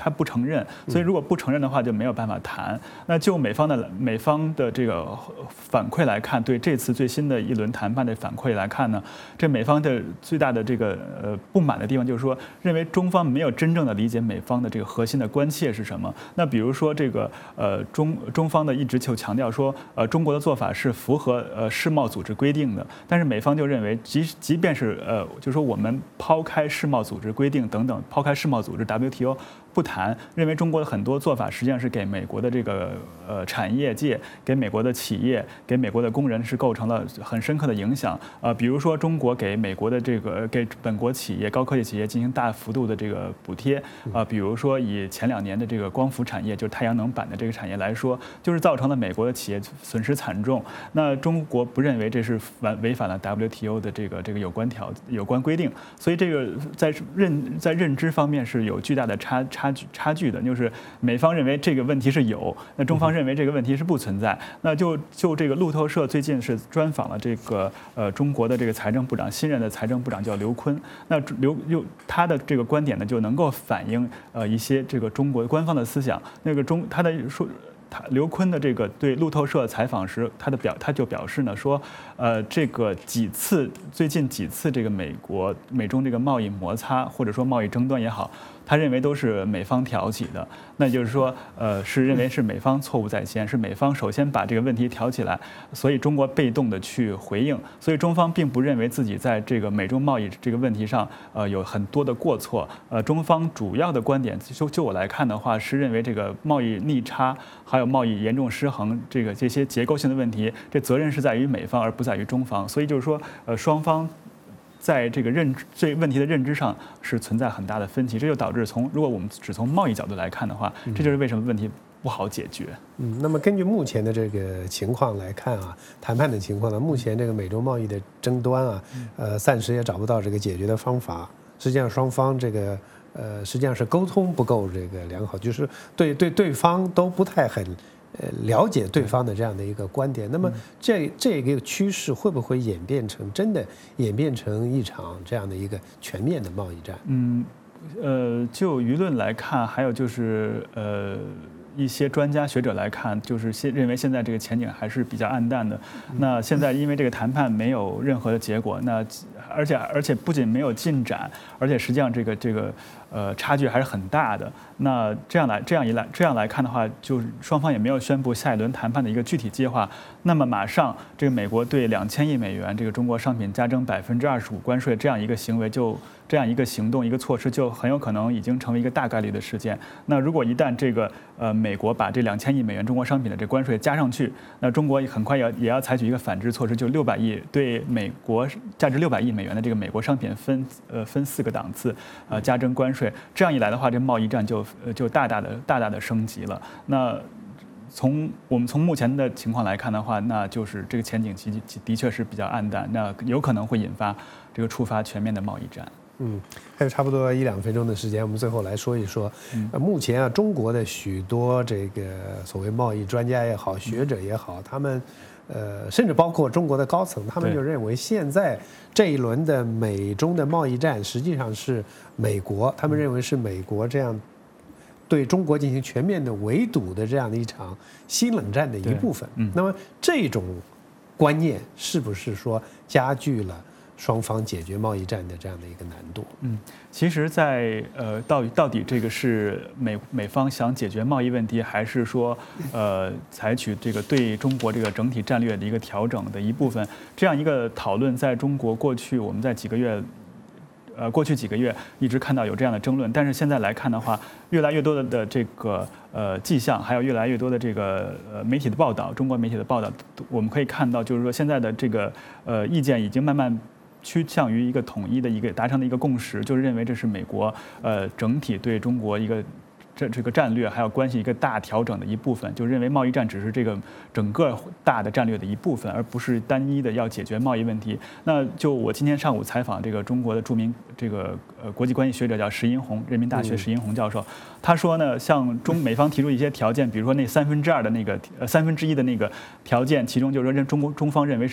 他不承认，所以如果不承认的话就没有办法谈。那就美方的这个反馈来看，对这次最新的一轮谈判的反馈来看呢，这美方的最大的这个不满的地方就是说，认为中方没有真正的理解美方的这个核心的关切是什么。那比如说这个中方的一直就强调说，中国的做法是符合世贸组织规定的，但是美方就认为即便是就是说我们抛开世贸组织规定等等，抛开世贸组织 WTO 不谈，认为中国的很多做法实际上是给美国的这个产业界、给美国的企业、给美国的工人是构成了很深刻的影响。比如说中国给美国的给本国企业、高科技企业进行大幅度的这个补贴，比如说以前2年的这个光伏产业，就是太阳能板的这个产业来说，就是造成了美国的企业损失惨重。那中国不认为这是违反了 WTO 的这个有关规定，所以这个在认知方面是有巨大的差距的，就是美方认为这个问题是有，那中方认为这个问题是不存在。那就这个路透社最近是专访了这个中国的这个财政部长，新任的财政部长叫刘昆。那他的这个观点呢，就能够反映一些这个中国官方的思想。那个刘昆的这个对路透社采访时，他就表示呢说，这个最近几次这个美中这个贸易摩擦或者说贸易争端也好，他认为都是美方挑起的。那就是说，是认为是美方错误在先，是美方首先把这个问题挑起来，所以中国被动的去回应。所以中方并不认为自己在这个美中贸易这个问题上，有很多的过错。中方主要的观点，就我来看的话，是认为这个贸易逆差还有贸易严重失衡这些结构性的问题，这责任是在于美方而不在于中方。所以就是说，双方在这个问题的认知上是存在很大的分歧，这就导致如果我们只从贸易角度来看的话，这就是为什么问题不好解决。 那么根据目前的这个情况来看啊，谈判的情况呢，目前这个美中贸易的争端啊，暂时也找不到这个解决的方法。实际上双方这个实际上是沟通不够这个良好，就是对方都不太很了解对方的这样的一个观点。那么这个趋势会不会真的演变成一场这样的一个全面的贸易战？ 就舆论来看，还有就是一些专家学者来看，就是认为现在这个前景还是比较暗淡的。那现在因为这个谈判没有任何的结果，那而且不仅没有进展，而且实际上这个差距还是很大的。那这样来看的话，就是双方也没有宣布下一轮谈判的一个具体计划。那么马上这个美国对2000亿美元这个中国商品加征25%关税这样一个行为，这样一个行动一个措施，就很有可能已经成为一个大概率的事件。那如果一旦这个美国把这2000亿美元中国商品的这关税加上去，那中国很快也要采取一个反制措施，就600亿对美国价值600亿美元的这个美国商品分4个档次加征关税。这样一来的话，这贸易战就大大的升级了。那我们从目前的情况来看的话，那就是这个前景的确是比较暗淡，那有可能会触发全面的贸易战。 还有差不多1-2分钟的时间，我们最后来说一说，目前啊，中国的许多这个所谓贸易专家也好，学者也好，他们甚至包括中国的高层，他们就认为现在这一轮的美中的贸易战实际上是他们认为是美国这样对中国进行全面的围堵的这样的一场新冷战的一部分。那么这种观念是不是说加剧了双方解决贸易战的这样的一个难度？ 其实在到底这个是美方想解决贸易问题，还是说采取这个对中国这个整体战略的一个调整的一部分，这样一个讨论，在中国过去我们在过去几个月一直看到有这样的争论，但是现在来看的话，越来越多的这个迹象，还有越来越多的这个媒体的报道，中国媒体的报道，我们可以看到，就是说现在的这个意见已经慢慢趋向于一个统一的达成的一个共识，就是认为这是美国整体对中国一个这个战略还有关系一个大调整的一部分，就认为贸易战只是这个整个大的战略的一部分，而不是单一的要解决贸易问题。那就我今天上午采访这个中国的著名这个国际关系学者叫石英红，人民大学石英红教授，他说呢，像美方提出一些条件，比如说那1/3的那个1/3的那个条件，其中就是说中方认为是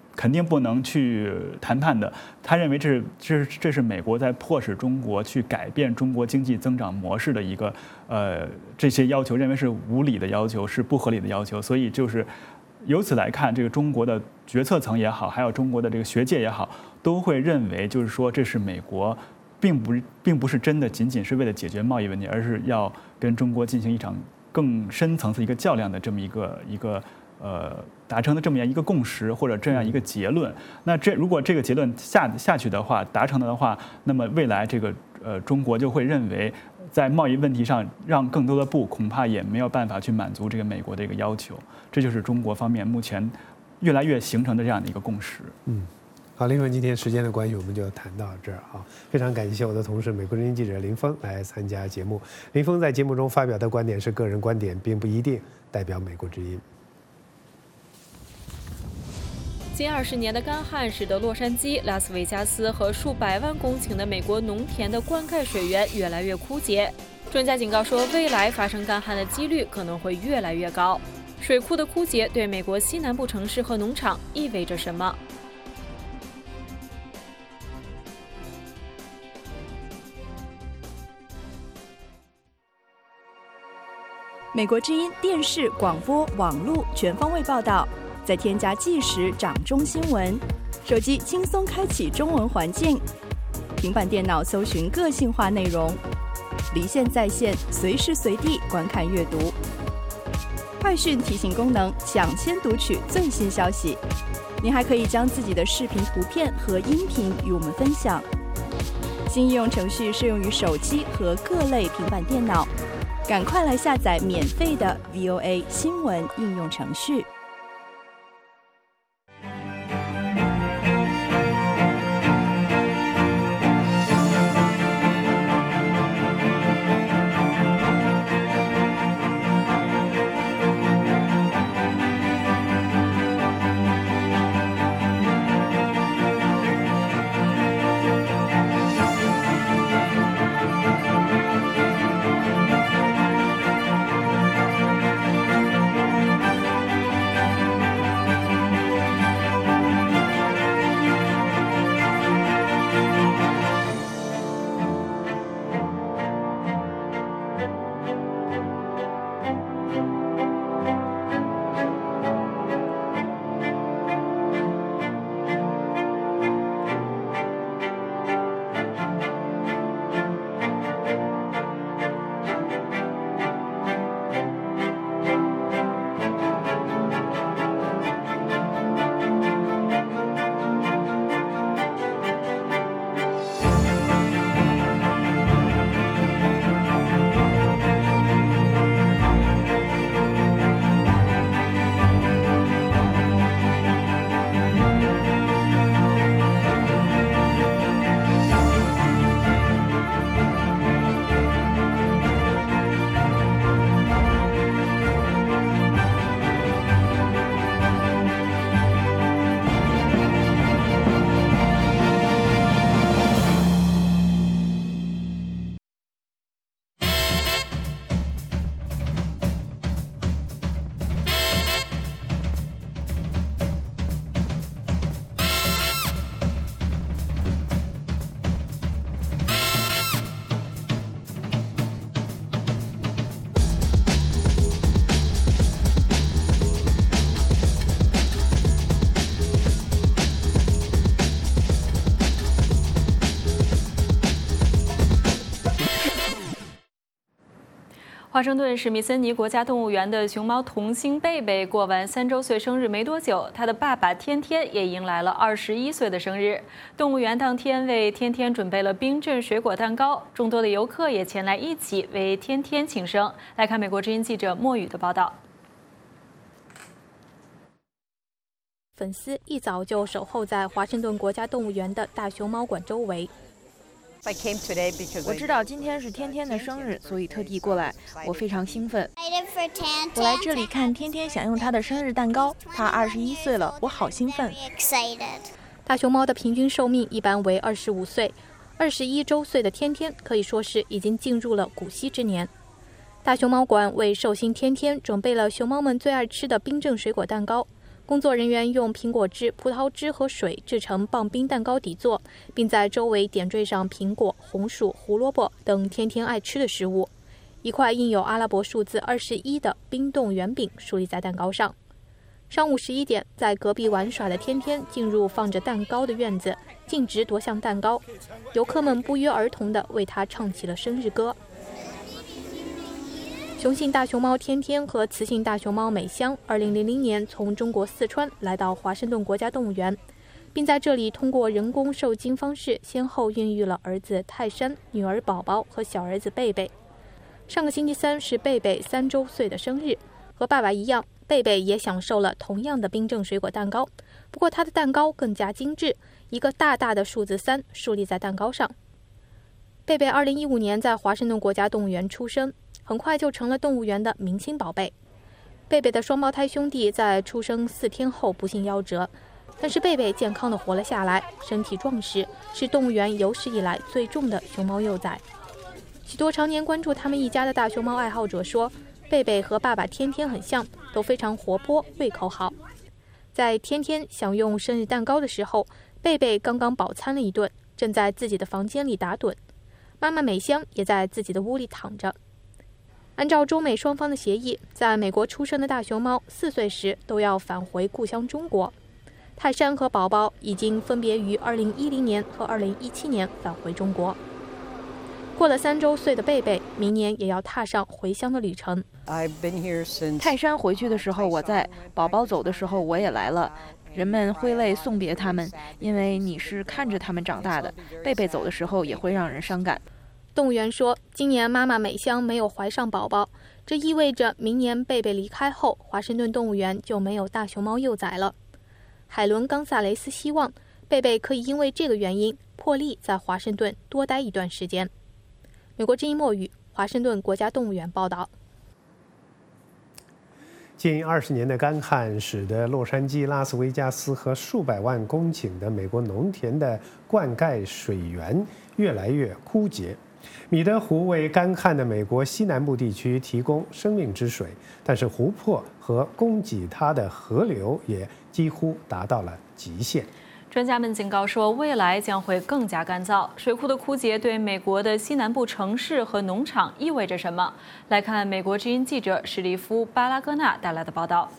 肯定不能去谈判的。他认为这是美国在迫使中国去改变中国经济增长模式的一个这些要求，认为是无理的要求，是不合理的要求。所以就是由此来看，这个中国的决策层也好，还有中国的这个学界也好，都会认为就是说这是美国并不是真的仅仅是为了解决贸易问题，而是要跟中国进行一场更深层次一个较量的这么一个达成的这么样一个共识或者这样一个结论。那如果这个结论下去的话，达成了的话，那么未来这个中国就会认为在贸易问题上让更多的步，恐怕也没有办法去满足这个美国的一个要求。这就是中国方面目前越来越形成的这样的一个共识。 好，林峰，今天时间的关系，我们就谈到这儿啊。非常感谢我的同事美国之音记者林峰来参加节目。林峰在节目中发表的观点是个人观点，并不一定代表美国之音。 近20年的干旱使得洛杉矶、拉斯维加斯和数百万公顷的美国农田的灌溉水源越来越枯竭。专家警告说，未来发生干旱的几率可能会越来越高。水库的枯竭对美国西南部城市和农场意味着什么？ 美国之音电视、广播、网络全方位报道，再添加即时掌中新闻，手机轻松开启中文环境，平板电脑搜寻个性化内容，离线在线，随时随地观看阅读。快讯提醒功能，抢先读取最新消息。您还可以将自己的视频、图片和音频与我们分享。新应用程序适用于手机和各类平板电脑。赶快来下载免费的 VOA 新闻应用程序。 华盛顿史密森尼国家动物园的熊猫童星贝贝过完3周岁生日没多久，他的爸爸天天也迎来了21岁的生日。动物园当天为天天准备了冰镇水果蛋糕，众多的游客也前来一起为天天庆生。来看美国之音记者莫宇的报道。 粉丝一早就守候在华盛顿国家动物园的大熊猫馆周围。 我知道今天是天天的生日，所以特地过来，我非常兴奋。 我来这里看天天享用他的生日蛋糕，他21岁了，我好兴奋。 大熊猫的平均寿命一般为25岁，21周岁的天天可以说是已经进入了古稀之年。大熊猫馆为寿星天天准备了熊猫们最爱吃的冰镇水果蛋糕。 工作人员用苹果汁、葡萄汁和水制成棒冰蛋糕底座，并在周围点缀上苹果、红薯、胡萝卜等天天爱吃的食物。一块印有阿拉伯数字21的冰冻圆饼竖立在蛋糕上。上午11点，在隔壁玩耍的天天进入放着蛋糕的院子，径直夺向蛋糕。游客们不约而同地为他唱起了生日歌。雄性大熊猫天天和雌性大熊猫美香2000年从中国四川来到华盛顿国家动物园，并在这里通过人工受精方式先后孕育了儿子泰山、女儿宝宝和小儿子贝贝。上个星期三是贝贝3周岁的生日，和爸爸一样，贝贝也享受了同样的冰镇水果蛋糕，不过他的蛋糕更加精致，一个大大的数字3竖立在蛋糕上。贝贝2015年在华盛顿国家动物园出生，很快就成了动物园的明星宝贝。贝贝的双胞胎兄弟在出生4天后不幸夭折，但是贝贝健康地活了下来，身体壮实，是动物园有史以来最重的熊猫幼崽。许多常年关注他们一家的大熊猫爱好者说，贝贝和爸爸天天很像，都非常活泼，胃口好。在天天享用生日蛋糕的时候，贝贝刚刚饱餐了一顿，正在自己的房间里打盹。妈妈美香也在自己的屋里躺着。按照中美双方的协议，在美国出生的大熊猫4岁时都要返回故乡中国。泰山和宝宝已经分别于2010年和2017年返回中国。过了3周岁的贝贝，明年也要踏上回乡的旅程。 泰山回去的时候我在，宝宝走的时候我也来了。人们挥泪送别他们，因为你是看着他们长大的。贝贝走的时候也会让人伤感。 动物园说，今年妈妈美香没有怀上宝宝，这意味着明年贝贝离开后，华盛顿动物园就没有大熊猫幼崽了。海伦·冈萨雷斯希望贝贝可以因为这个原因破例在华盛顿多待一段时间。美国之音墨雨，华盛顿国家动物园报道。 近20年的干旱使得洛杉矶、拉斯维加斯和数百万公顷的美国农田的灌溉水源越来越枯竭。米德湖为干旱的美国西南部地区提供生命之水，但是湖泊和供给它的河流也几乎达到了极限。 专家们警告说，未来将会更加干燥。水库的枯竭对美国的西南部城市和农场意味着什么？来看美国之音记者史蒂夫·巴拉戈纳带来的报道。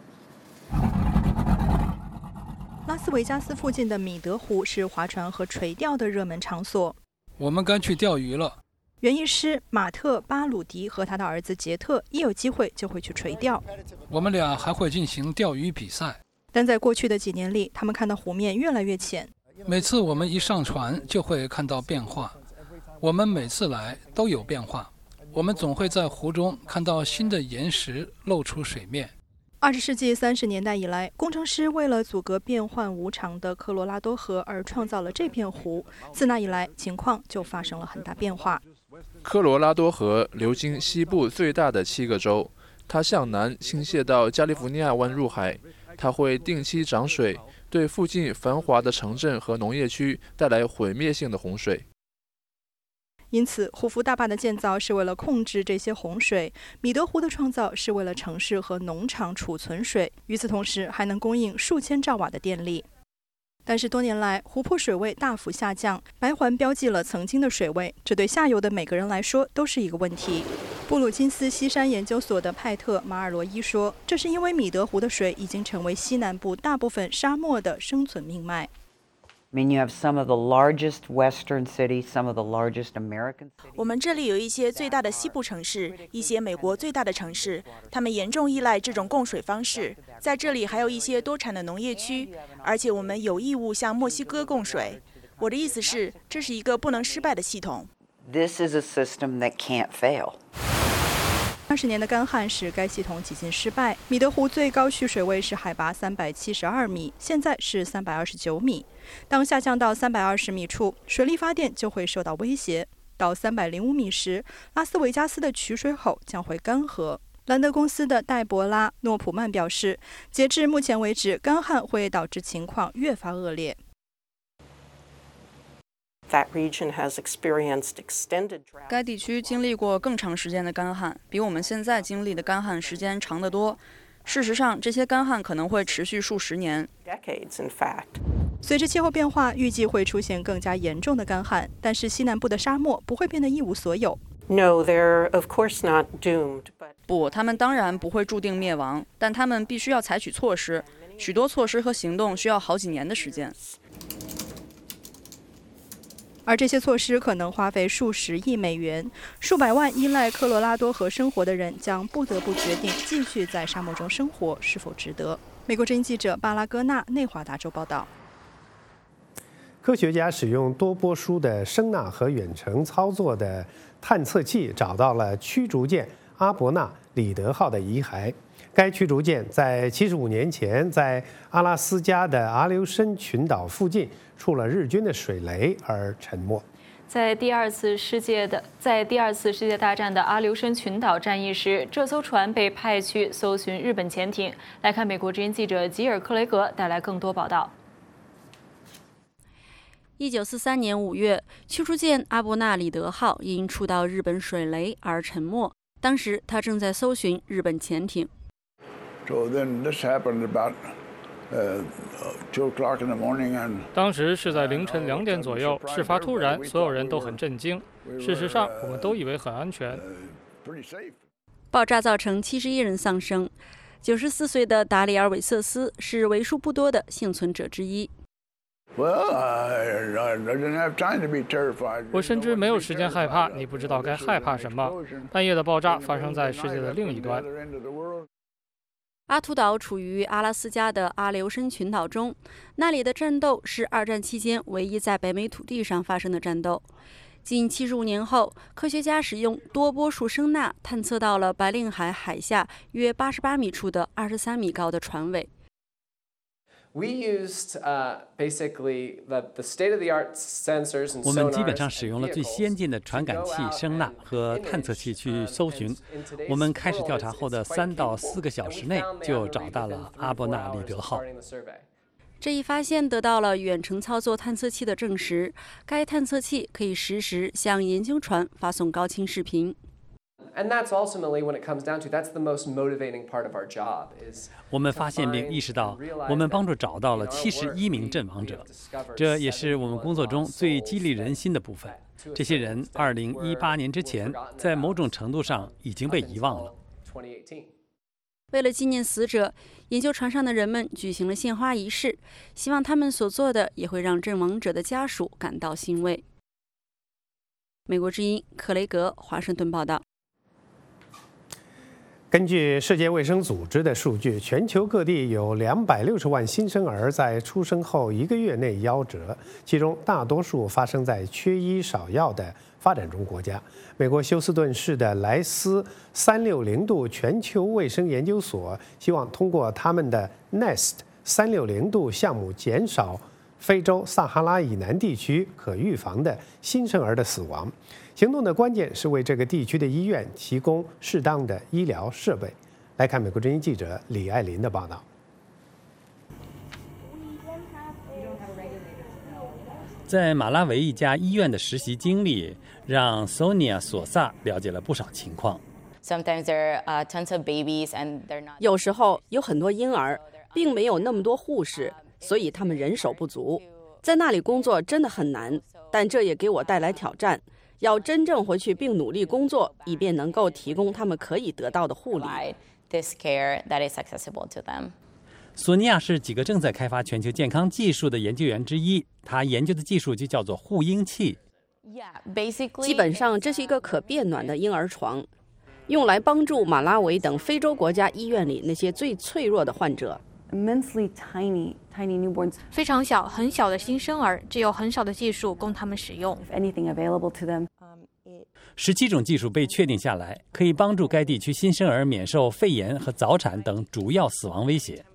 拉斯维加斯附近的米德湖是划船和垂钓的热门场所。 我们该去钓鱼了。 园艺师马特·巴鲁迪和他的儿子杰特一有机会就会去垂钓。 我们俩还会进行钓鱼比赛。 但在过去的几年里，他们看到湖面越来越浅。 每次我们一上船就会看到变化，我们每次来都有变化。我们总会在湖中看到新的岩石露出水面。 20世纪30年代以来，工程师为了阻隔变幻无常的科罗拉多河而创造了这片湖。自那以来，情况就发生了很大变化。 科罗拉多河流经西部最大的7个州，它向南倾泻到加利福尼亚湾入海。它会定期涨水，对附近繁华的城镇和农业区带来毁灭性的洪水。 因此，胡夫大坝的建造是为了控制这些洪水，米德湖的创造是为了城市和农场储存水，与此同时还能供应数千兆瓦的电力。但是多年来，湖泊水位大幅下降，白环标记了曾经的水位，这对下游的每个人来说都是一个问题。布鲁金斯西山研究所的派特·马尔罗伊说，这是因为米德湖的水已经成为西南部大部分沙漠的生存命脉。 我们这里有一些最大的西部城市，一些美国最大的城市，他们严重依赖这种供水方式。在这里还有一些多产的农业区，而且我们有义务向墨西哥供水。我的意思是，这是一个不能失败的系统。 This is a system that can't fail. 20年的干旱使该系统几近失败。米德湖最高蓄水位是海拔372米，现在是329米。当下降到320米处，水力发电就会受到威胁。到305米时，拉斯维加斯的取水口将会干涸。兰德公司的戴博拉·诺普曼表示，截至目前为止，干旱会导致情况越发恶劣。 该地区经历过更长时间的干旱，比我们现在经历的干旱时间长得多。 事实上，这些干旱可能会持续数十年。 随着气候变化，预计会出现更加严重的干旱，但是西南部的沙漠不会变得一无所有。 No, they're of course not doomed. 不，他们当然不会注定灭亡，但他们必须要采取措施。许多措施和行动需要好几年的时间。 而这些措施可能花费数十亿美元，数百万依赖科罗拉多河生活的人将不得不决定继续在沙漠中生活是否值得。美国之音记者巴拉戈纳内华达州报道。 科学家使用多波束的声呐和远程操作的探测器找到了驱逐舰阿伯纳里德号的遗骸。该驱逐舰在75年前在阿拉斯加的阿留申群岛附近触了日军的水雷而沉没。 在第二次世界大战的阿留申群岛战役时，这艘船被派去搜寻日本潜艇。来看美国之音记者吉尔克雷格带来更多报道。 1943年5月，驱逐舰阿伯纳里德号因触到日本水雷而沉没。当时他正在搜寻日本潜艇。 So then this happened about 2 o'clock in the morning, and 当时是在凌晨2点左右，事发突然，所有人都很震惊。事实上，我们都以为很安全。 爆炸造成71人丧生。94岁的达里尔·韦瑟斯是为数不多的幸存者之一。 我甚至没有时间害怕，你不知道该害怕什么。半夜的爆炸发生在世界的另一端。 阿图岛处于阿拉斯加的阿留申群岛中，那里的战斗是2战期间唯一在北美土地上发生的战斗。近75年后，科学家使用多波束声呐探测到了白令海海下约88米处的23米高的船尾。 We used basically the state-of-the-art sensors and sonars. 我们基本上使用了最先进的传感器、声呐和探测器去搜寻。我们开始调查后的3到4个小时内就找到了阿伯纳里德号。 这一发现得到了远程操作探测器的证实，该探测器可以实时向研究船发送高清视频。 And that's ultimately when it comes down to that's the most motivating part of our job is 我们发现并意识到，我们帮助找到了71名阵亡者，这也是我们工作中最激励人心的部分。这些人2018年之前，在某种程度上已经被遗忘了。 为了纪念死者，研究船上的人们举行了献花仪式，希望他们所做的也会让阵亡者的家属感到欣慰。美国之音克雷格华盛顿报道。 根据世界卫生组织的数据，全球各地有260万新生儿在出生后1个月内夭折，其中大多数发生在缺医少药的发展中国家。美国休斯顿市的莱斯360度全球卫生研究所希望通过他们的 NEST 360度项目减少非洲撒哈拉以南地区可预防的新生儿的死亡。行动的关键是为这个地区的医院提供适当的医疗设备。来看美国之音记者李爱林的报道。 在马拉维一家医院的实习经历，让 Sonia 索萨了解了不少情况。 有时候有很多婴儿，并没有那么多护士，所以他们人手不足。在那里工作真的很难，但这也给我带来挑战。要真正回去并努力工作，以便能够提供他们可以得到的护理。 索尼娅是几个正在开发全球健康技术的研究员之一，她研究的技术就叫做护婴器。 基本上这是一个可变暖的婴儿床，用来帮助马拉维等非洲国家医院里那些最脆弱的患者。 非常小、很小的新生儿，只有很少的技术供他们使用。 17种技术被确定下来，可以帮助该地区新生儿免受肺炎和早产等主要死亡威胁。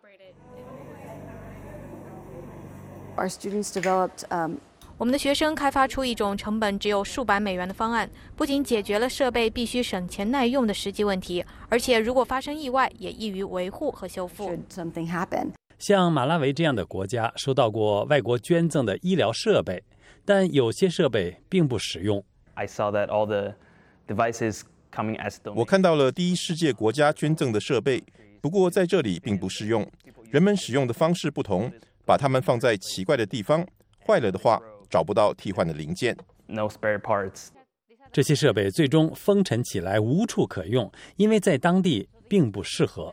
我们的学生开发出一种成本只有数百美元的方案，不仅解决了设备必须省钱耐用的实际问题，而且如果发生意外，也易于维护和修复。 像马拉维这样的国家收到过外国捐赠的医疗设备，但有些设备并不实用。 我看到了第一世界国家捐赠的设备， 不过在这里并不适用，人们使用的方式不同，把它们放在奇怪的地方，坏了的话找不到替换的零件。 No spare parts。 这些设备最终封尘起来无处可用，因为在当地并不适合。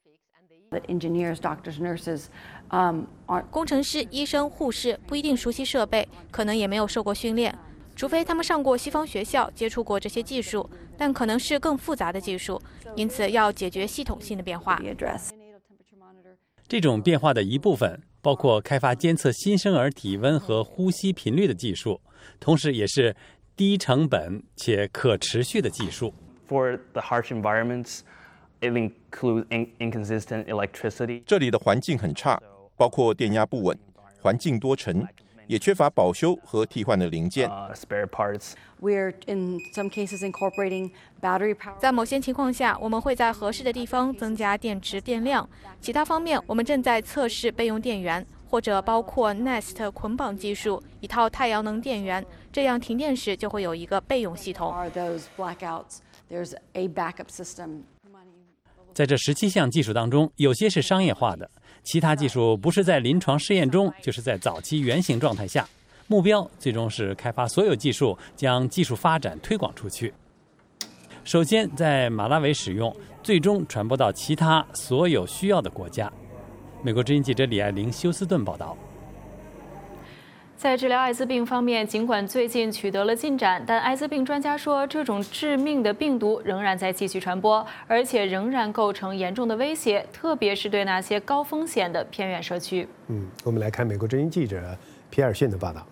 工程师、医生、护士不一定熟悉设备，可能也没有受过训练，除非他们上过西方学校，接触过这些技术，但可能是更复杂的技术，因此要解决系统性的变化。 这种变化的一部分包括开发监测新生儿体温和呼吸频率的技术，同时也是低成本且可持续的技术。 For the harsh environments, it includes inconsistent electricity. 这里的环境很差，包括电压不稳、环境多尘，也缺乏保修和替换的零件。 Spare parts. We're in some cases incorporating battery power. 在某些情况下，我们会在合适的地方增加电池电量。其他方面，我们正在测试备用电源，或者包括 Nest 捆绑技术，一套太阳能电源，这样停电时就会有一个备用系统。 There's a backup system. 在这17项技术当中，有些是商业化的，其他技术不是在临床试验中，就是在早期原型状态下。目标最终是开发所有技术，将技术发展推广出去。首先在马拉维使用，最终传播到其他所有需要的国家。美国之音记者李爱玲休斯顿报道。 在治疗艾滋病方面，尽管最近取得了进展，但艾滋病专家说，这种致命的病毒仍然在继续传播，而且仍然构成严重的威胁，特别是对那些高风险的偏远社区。 我们来看美国之音记者皮尔逊的报道。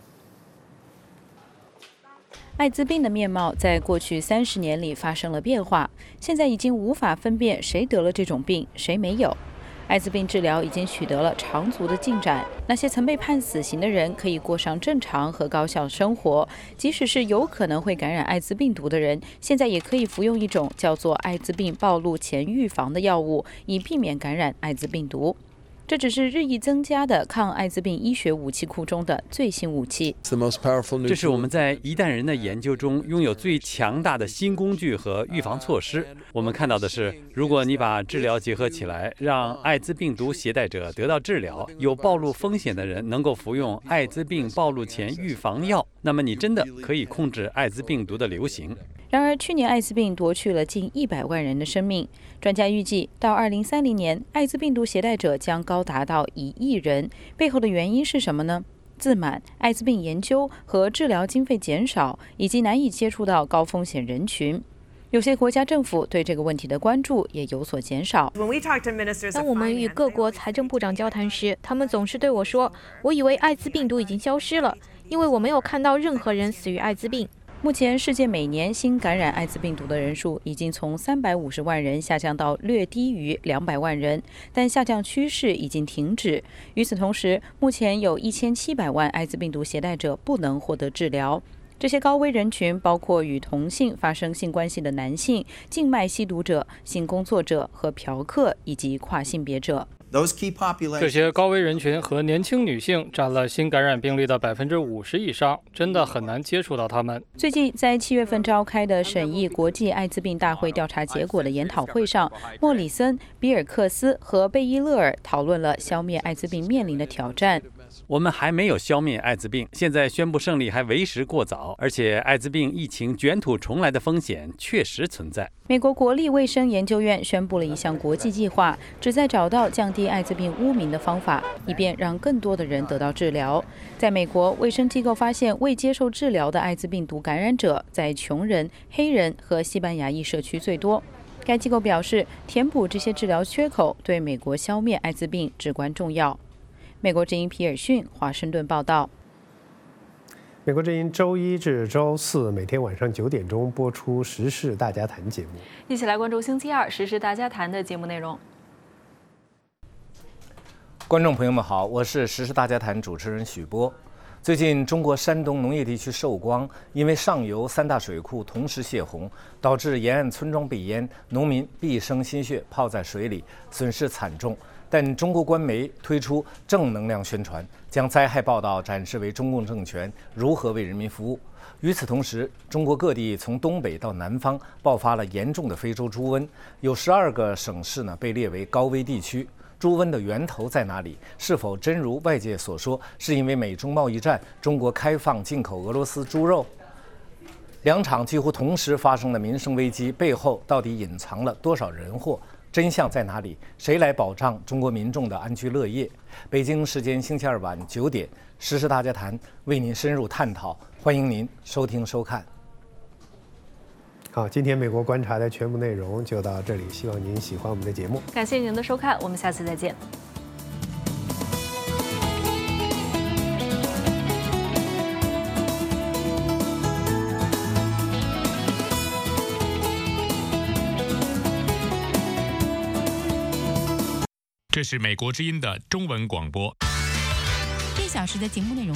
艾滋病的面貌在过去30年里发生了变化，现在已经无法分辨谁得了这种病，谁没有。艾滋病治疗已经取得了长足的进展，那些曾被判死刑的人可以过上正常和高效生活，即使是有可能会感染艾滋病毒的人，现在也可以服用一种叫做艾滋病暴露前预防的药物，以避免感染艾滋病毒。这只是日益增加的抗艾滋病医学武器库中的最新武器。 这是我们在一代人的研究中拥有最强大的新工具和预防措施。我们看到的是，如果你把治疗结合起来，让艾滋病毒携带者得到治疗，有暴露风险的人能够服用艾滋病暴露前预防药，那么你真的可以控制艾滋病毒的流行。 然而，去年艾滋病夺去了近100万人的生命。专家预计，到2030年，艾滋病毒携带者将高达到1亿人。背后的原因是什么呢？自满、艾滋病研究和治疗经费减少，以及难以接触到高风险人群。有些国家政府对这个问题的关注也有所减少。 当我们与各国财政部长交谈时，他们总是对我说：“我以为艾滋病毒已经消失了，因为我没有看到任何人死于艾滋病。” 目前，世界每年新感染艾滋病毒的人数已经从350万人下降到略低于200万人，但下降趋势已经停止。与此同时，目前有1700万艾滋病毒携带者不能获得治疗。这些高危人群包括与同性发生性关系的男性、静脉吸毒者、性工作者和嫖客以及跨性别者。 这些高危人群和年轻女性占了新感染病例的50%以上，真的很难接触到他们。 最近在7月份召开的审议国际艾滋病大会调查结果的研讨会上，莫里森、比尔克斯和贝伊勒尔讨论了消灭艾滋病面临的挑战。 我们还没有消灭艾滋病，现在宣布胜利还为时过早，而且艾滋病疫情卷土重来的风险确实存在。 美国国立卫生研究院宣布了一项国际计划，旨在找到降低艾滋病污名的方法，以便让更多的人得到治疗。在美国，卫生机构发现未接受治疗的艾滋病毒感染者在穷人、黑人和西班牙裔社区最多。该机构表示，填补这些治疗缺口对美国消灭艾滋病至关重要。美国之音皮尔逊华盛顿报道。 美国之音周一至周四每天晚上9点钟播出《时事大家谈》节目， 一起来关注星期二《时事大家谈》的节目内容。 观众朋友们好，我是《时事大家谈》主持人许波。最近，中国山东农业地区寿光因为上游3大水库同时泄洪，导致沿岸村庄被淹，农民毕生心血泡在水里，损失惨重。 但中国官媒推出正能量宣传，将灾害报道展示为中共政权如何为人民服务。与此同时，中国各地从东北到南方爆发了严重的非洲猪瘟，有12个省市被列为高危地区。猪瘟的源头在哪里？是否真如外界所说，是因为美中贸易战，中国开放进口俄罗斯猪肉？两场几乎同时发生的民生危机背后，到底隐藏了多少人祸？真相在哪里？谁来保障中国民众的安居乐业？北京时间星期二晚9点，时事大家谈为您深入探讨，欢迎您收听收看。 好，今天美国观察的全部内容就到这里，希望您喜欢我们的节目。 感谢您的收看，我们下次再见。 这是美国之音的中文广播。 1小时的节目内容。